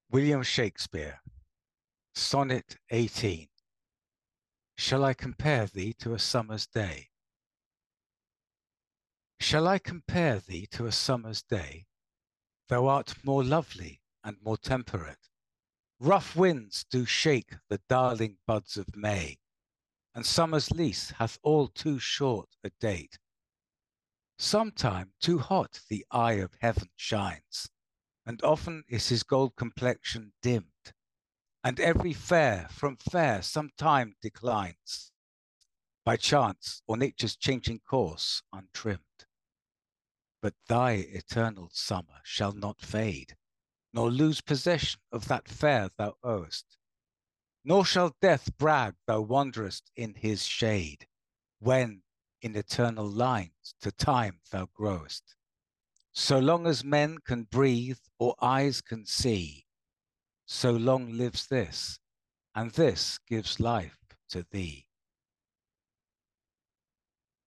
William Shakespeare, Sonnet 18. Shall I compare thee to a summer's day? Shall I compare thee to a summer's day? Thou art more lovely and more temperate. Rough winds do shake the darling buds of May, and summer's lease hath all too short a date. Sometime too hot the eye of heaven shines, and often is his gold complexion dimmed, and every fair from fair sometime declines, by chance or nature's changing course untrimmed. But thy eternal summer shall not fade, nor lose possession of that fair thou owest, nor shall death brag thou wanderest in his shade, when in eternal lines to time thou growest. So long as men can breathe or eyes can see, so long lives this, and this gives life to thee.